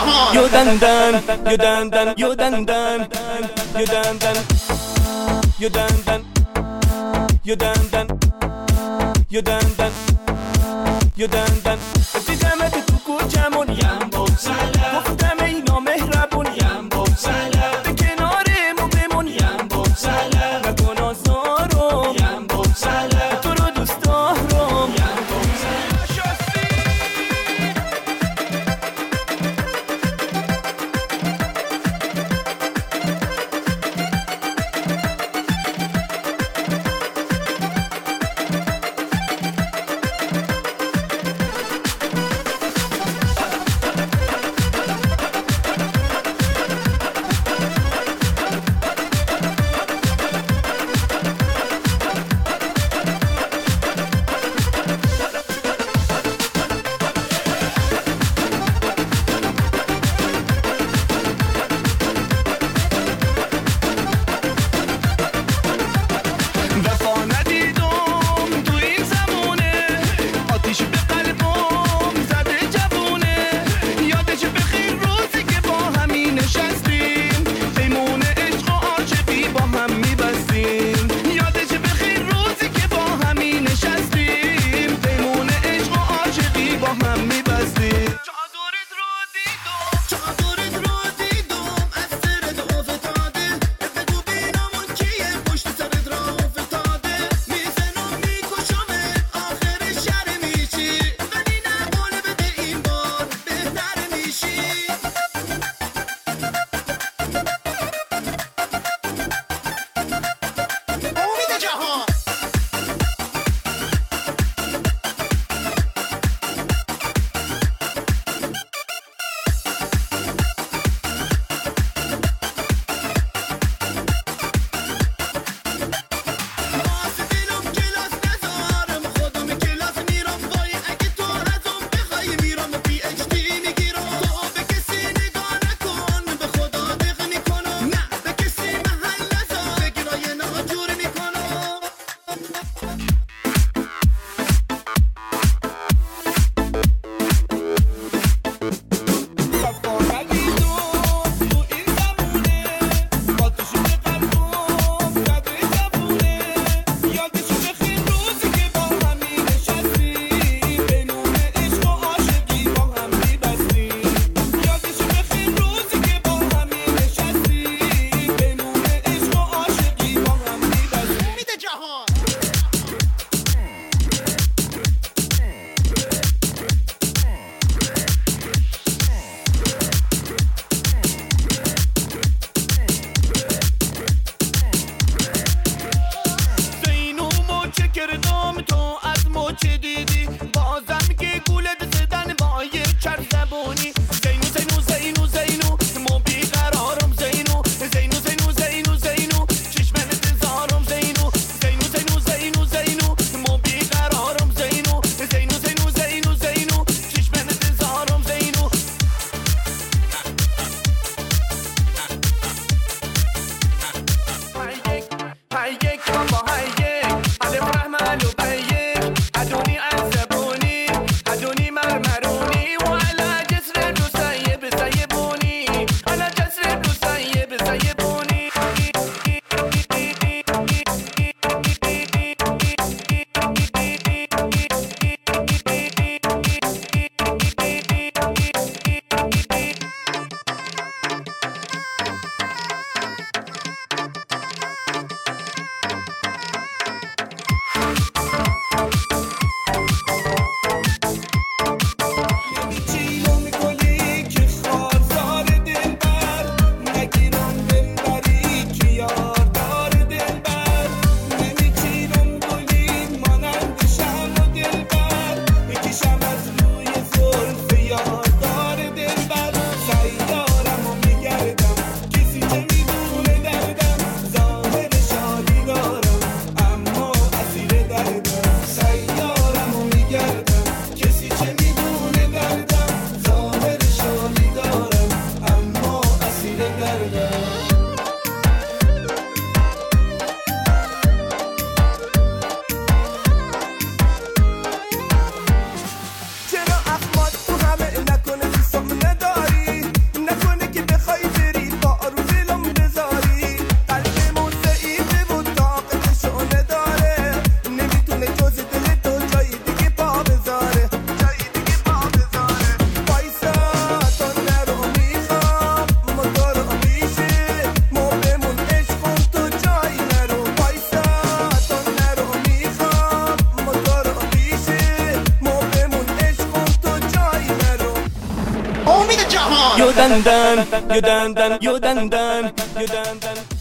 Yo dan dan, yo dan dan, yo dan dan, yo dan dan, yo dan dan, yo dan dan, yo dan dan, yo dan dan. دیدمت تو کوچمون یم بگذلا، گفتم ای نامهربون یم بگذلا، به کنارمون بمون یم بگذلا، نکن آزارم یم بگذلا، تو رو دوست دارم یم بگذلا. you done done, you done done, you done done, you done done.